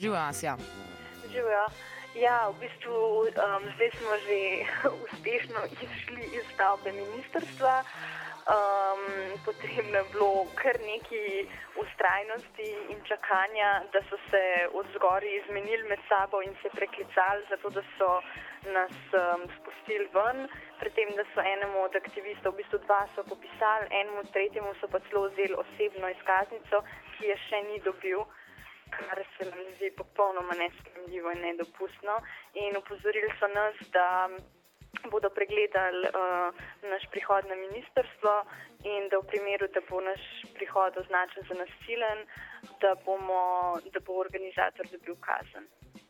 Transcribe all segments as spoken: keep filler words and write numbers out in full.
Živijo, Asja. Živijo. Ja, v bistvu um, zdaj smo že uspešno izšli iz stavbe ministrstva. Um, potrebno je bilo kar nekaj vztrajnosti in čakanja, da so se od zgoraj izmenili med sabo in se preklicali, zato da so nas um, spustili ven. Pri tem, da so enemu od aktivistov, v bistvu dva so popisali, enemu tretjemu so pa celo vzeli osebno izkaznico, ki je še ni dobil, kar se nam zdi popolnoma nesprejemljivo in nedopustno. In opozorili so nas, da bodo pregledali uh, naš prihod na ministrstvo in da v primeru, da bo naš prihod označen za nasilen, da, bomo, da bo organizator dobil kazen.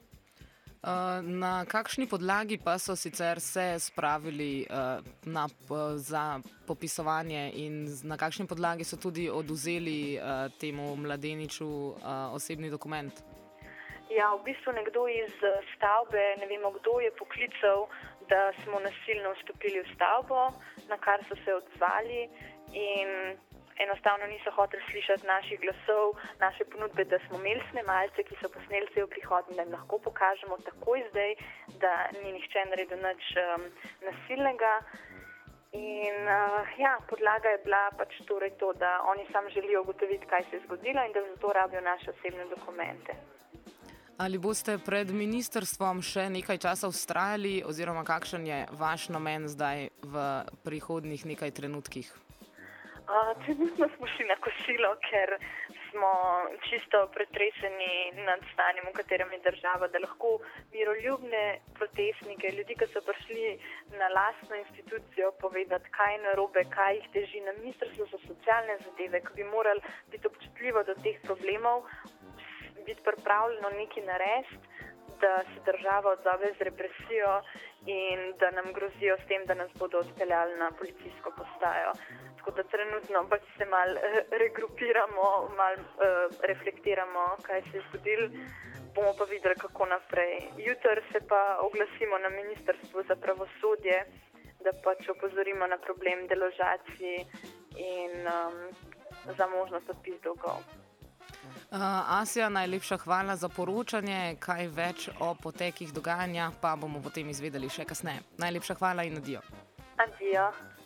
Uh, na kakšni podlagi pa so sicer se spravili uh, na, uh, za popisovanje in na kakšni podlagi so tudi odvzeli uh, temu mladeniču uh, osebni dokument? Ja, v bistvu nekdo iz stavbe, ne vemo kdo, je poklical, da smo nasilno vstopili v stavbo, na kar so se odzvali in enostavno niso hoteli slišati naših glasov, naše ponudbe, da smo imeli snemalce, ki so posneli cel prihod in da jim lahko pokažemo takoj zdaj, da ni nihče naredil nič um, nasilnega. In uh, ja, podlaga je bila pač torej to, da oni sam želijo ugotoviti, kaj se je zgodilo in da zato rabijo naše osebne dokumente. Ali boste pred ministrstvom še nekaj časa vztrajali oziroma kakšen je vaš namen zdaj v prihodnjih nekaj trenutkih? Uh, trenutno smo šli na kosilo, ker smo čisto pretreseni nad stanjem, v katerem je država, da lahko miroljubne protestnike, ljudi, ki so prišli na lastno institucijo povedati, kaj je narobe, kaj jih teži na ministrstvu za socialne zadeve, ki bi morali biti občutljivo do teh problemov, biti pripravljeno nekaj narediti, da se država odzove z represijo in da nam grozijo s tem, da nas bodo odpeljali na policijsko postajo. Tako da trenutno pač se malo regrupiramo, malo uh, reflektiramo, kaj se je zgodilo. Bomo pa videli, kako naprej. Jutri se pa oglasimo na Ministrstvu za pravosodje, da pač opozorimo na problem deložacij in um, za možnost odpis dolgov. Uh, Asja, najlepša hvala za poročanje. Kaj več o potekih dogajanja pa bomo potem izvedeli še kasneje. Najlepša hvala in adijo. Adijo.